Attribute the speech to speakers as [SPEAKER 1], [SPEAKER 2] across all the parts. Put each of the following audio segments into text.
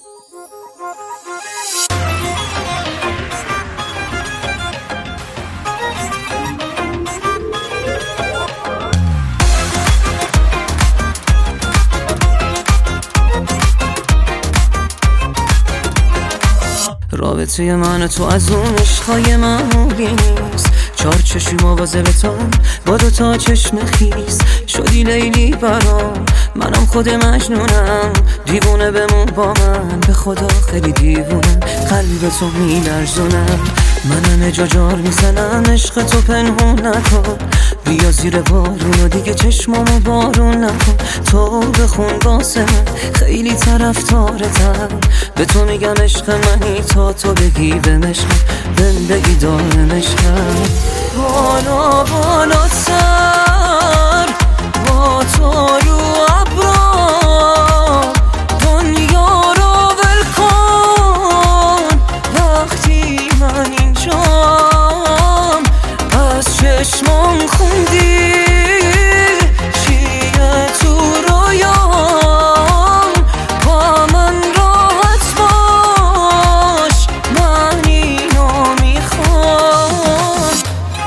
[SPEAKER 1] رابطه من تو از اون عشقای معمولی نیست. چار چشم مواظبتم با دو تا چشم خیس. شدی لیلی برام، منم خود مجنونم. دیوونه بمون با من، به خدا خیلی دیوونم. قلب تو میلرزونم، منم جاجار میزنم. عشق تو پنهون نکن، بیا زیر بارون و دیگه چشمامو بارون نکن. تو بخون واسه من، خیلی طرفدارتم. به تو میگم عشق منی تا تو بگی به مشقم، بهم بگی دارم عشقم. بالا بالا سر با تو رو ابرا، دنیا رو ول کن وقتی من اینجام. از چشمام خوندی چیه تو رویام. با من راحت باش، من اینو میخوام.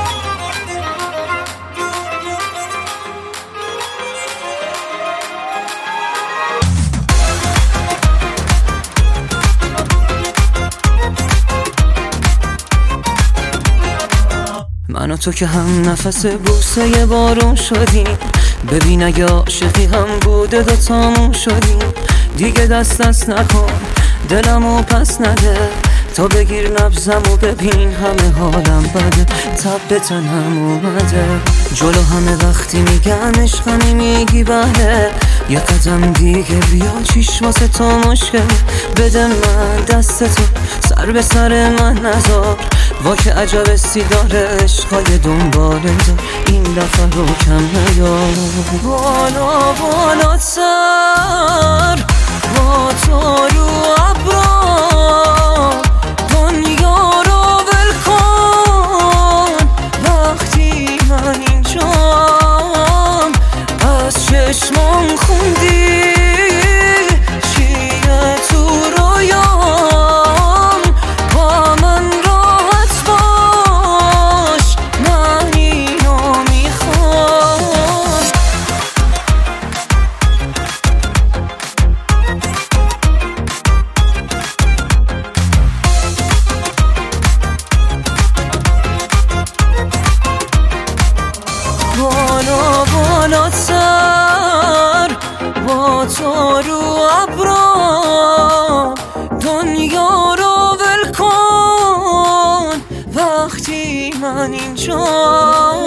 [SPEAKER 1] من و تو که هم نفس بوسه بارون شدیم. ببین اگه عاشقی هم بوده دوتامون شدیم. دیگه دست نکن، دلمو پس نده. تا بگیر نبضم و ببین همه حالم بده. تب به تنم اومده، جلو همه وقتی میگن عشقمی میگی بله. یه قدم دیگه بیا، چیش واسه تو مشکل. بده من دست تو، سر به سر من نذار. وا که عجب استیداره عشقای دنباله دار. این دفعه رو کم نیار. بالا بالا سر با تو رو ابرا، دنیا رو ول کن وقتی من اینجام. از چشمام خوندی چیه تو رویام. با من راحت باش، من اینو میخوام. بالا بالا سر با تو رو ابرا، دنیا رو ول کن وقتی من اینجا.